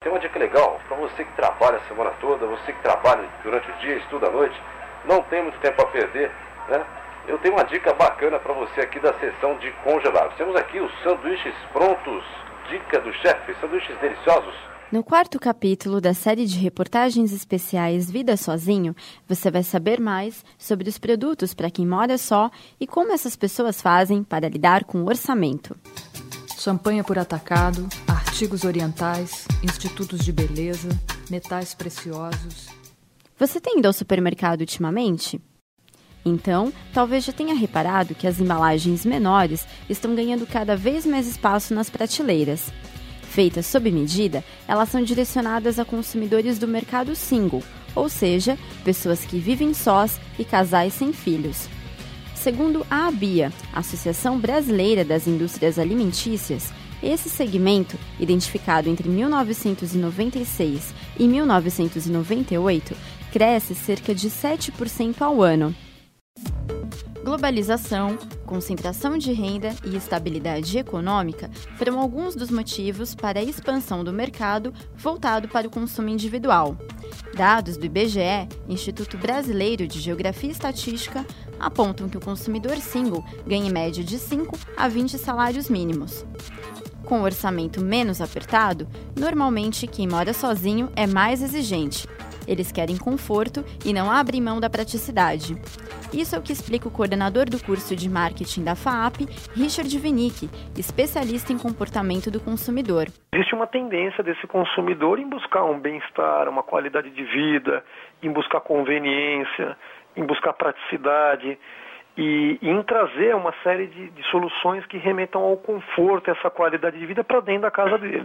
Tem uma dica legal para você que trabalha a semana toda, você que trabalha durante o dia, estuda à noite, não tem muito tempo a perder, né? Eu tenho uma dica bacana para você aqui da seção de congelados. Temos aqui os sanduíches prontos, dica do chefe, sanduíches deliciosos. No quarto capítulo da série de reportagens especiais Vida Sozinho, você vai saber mais sobre os produtos para quem mora só e como essas pessoas fazem para lidar com o orçamento. Champanhe por atacado, artigos orientais, institutos de beleza, metais preciosos. Você tem ido ao supermercado ultimamente? Então, talvez já tenha reparado que as embalagens menores estão ganhando cada vez mais espaço nas prateleiras. Feitas sob medida, elas são direcionadas a consumidores do mercado single, ou seja, pessoas que vivem sós e casais sem filhos. Segundo a ABIA, Associação Brasileira das Indústrias Alimentícias, esse segmento, identificado entre 1996 e 1998, cresce cerca de 7% ao ano. Globalização, concentração de renda e estabilidade econômica foram alguns dos motivos para a expansão do mercado voltado para o consumo individual. Dados do IBGE, Instituto Brasileiro de Geografia e Estatística, apontam que o consumidor single ganha em média de 5 a 20 salários mínimos. Com um orçamento menos apertado, normalmente quem mora sozinho é mais exigente. Eles querem conforto e não abrem mão da praticidade. Isso é o que explica o coordenador do curso de marketing da FAAP, Richard Vinick, especialista em comportamento do consumidor. Existe uma tendência desse consumidor em buscar um bem-estar, uma qualidade de vida, em buscar conveniência, em buscar praticidade e em trazer uma série de soluções que remetam ao conforto, essa qualidade de vida para dentro da casa dele.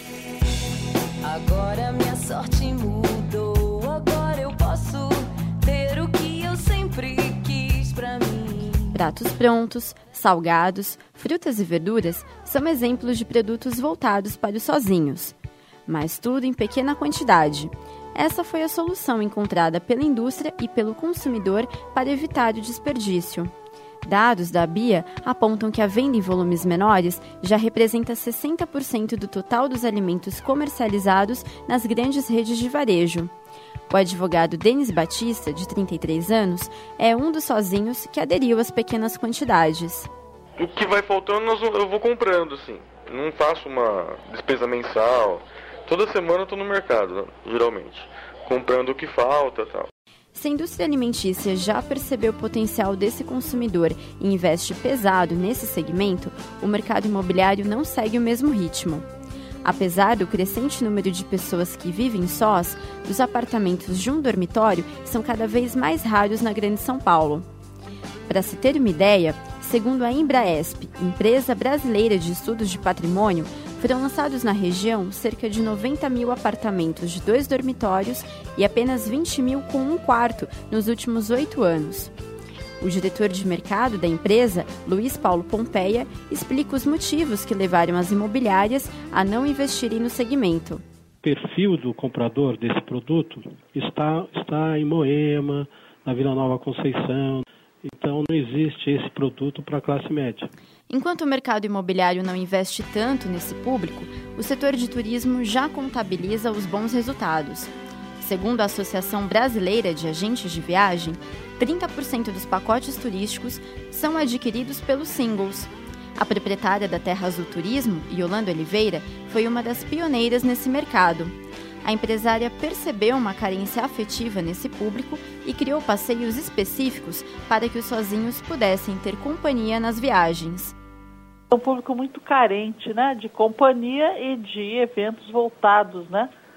Agora minha sorte mudou, agora eu posso ter o que eu sempre quis pra mim. Pratos prontos, salgados, frutas e verduras são exemplos de produtos voltados para os sozinhos. Mas tudo em pequena quantidade. Essa foi a solução encontrada pela indústria e pelo consumidor para evitar o desperdício. Dados da BIA apontam que a venda em volumes menores já representa 60% do total dos alimentos comercializados nas grandes redes de varejo. O advogado Denis Batista, de 33 anos, é um dos sozinhos que aderiu às pequenas quantidades. O que vai faltando eu vou comprando, assim. Não faço uma despesa mensal. Toda semana eu estou no mercado, geralmente, comprando o que falta e tal. Se a indústria alimentícia já percebeu o potencial desse consumidor e investe pesado nesse segmento, o mercado imobiliário não segue o mesmo ritmo. Apesar do crescente número de pessoas que vivem sós, os apartamentos de um dormitório são cada vez mais raros na Grande São Paulo. Para se ter uma ideia, segundo a Embraesp, empresa brasileira de estudos de patrimônio, foram lançados na região cerca de 90 mil apartamentos de 2 dormitórios e apenas 20 mil com um quarto nos últimos 8 anos. O diretor de mercado da empresa, Luiz Paulo Pompeia, explica os motivos que levaram as imobiliárias a não investirem no segmento. O perfil do comprador desse produto está em Moema, na Vila Nova Conceição. Então não existe esse produto para a classe média. Enquanto o mercado imobiliário não investe tanto nesse público, o setor de turismo já contabiliza os bons resultados. Segundo a Associação Brasileira de Agentes de Viagem, 30% dos pacotes turísticos são adquiridos pelos singles. A proprietária da Terra Azul Turismo, Yolanda Oliveira, foi uma das pioneiras nesse mercado. A empresária percebeu uma carência afetiva nesse público e criou passeios específicos para que os sozinhos pudessem ter companhia nas viagens. É um público muito carente, né, de companhia e de eventos voltados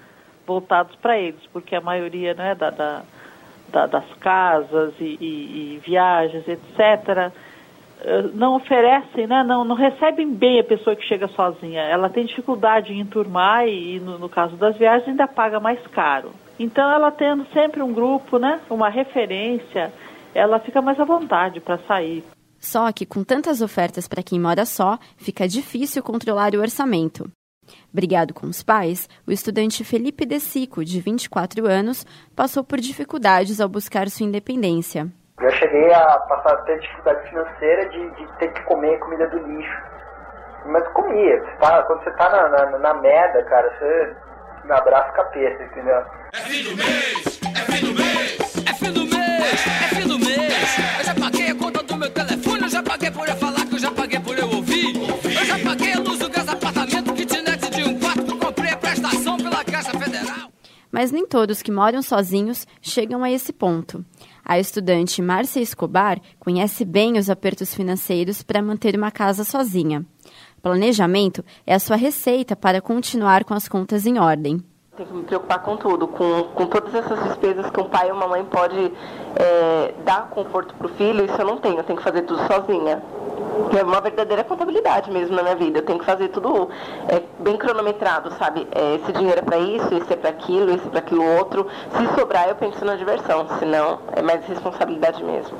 para eles, porque a maioria, né, das casas e viagens, etc., não oferecem, né, não recebem bem a pessoa que chega sozinha. Ela tem dificuldade em enturmar e no caso das viagens, ainda paga mais caro. Então, ela tendo sempre um grupo, né, uma referência, ela fica mais à vontade para sair. Só que, com tantas ofertas para quem mora só, fica difícil controlar o orçamento. Brigado com os pais, o estudante Felipe De Sico, de 24 anos, passou por dificuldades ao buscar sua independência. Eu cheguei a ter dificuldade financeira de ter que comer comida do lixo. Mas comia. Quando você tá na merda, cara, me abraço capeta, entendeu? É fim do mês! É fim do mês! É fim do mês! É fim do mês! Eu já paguei a conta do meu telefone, eu já paguei por eu falar, que eu já paguei por eu ouvir. Eu já paguei a luz, o gás, apartamento, kitnet de um quarto, que eu comprei a prestação pela Caixa Federal. Mas nem todos que moram sozinhos chegam a esse ponto. A estudante Márcia Escobar conhece bem os apertos financeiros para manter uma casa sozinha. Planejamento é a sua receita para continuar com as contas em ordem. Tem que me preocupar com tudo, com todas essas despesas que um pai ou uma mãe pode dar conforto para o filho. Isso eu não tenho, eu tenho que fazer tudo sozinha. É uma verdadeira contabilidade mesmo na minha vida. Eu tenho que fazer tudo bem cronometrado, sabe? Esse dinheiro é para isso, esse é para aquilo, esse é para aquilo outro. Se sobrar, eu penso na diversão, senão é mais responsabilidade mesmo.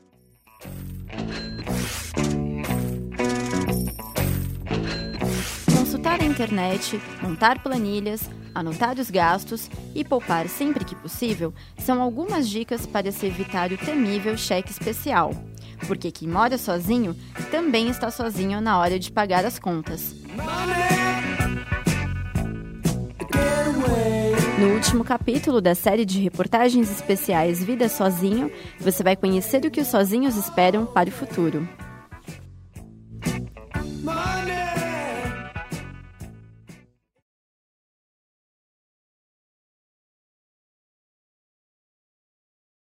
Consultar a internet, montar planilhas, anotar os gastos e poupar sempre que possível são algumas dicas para se evitar o temível cheque especial. Porque quem mora sozinho também está sozinho na hora de pagar as contas. No último capítulo da série de reportagens especiais Vida Sozinho, você vai conhecer o que os sozinhos esperam para o futuro. Money.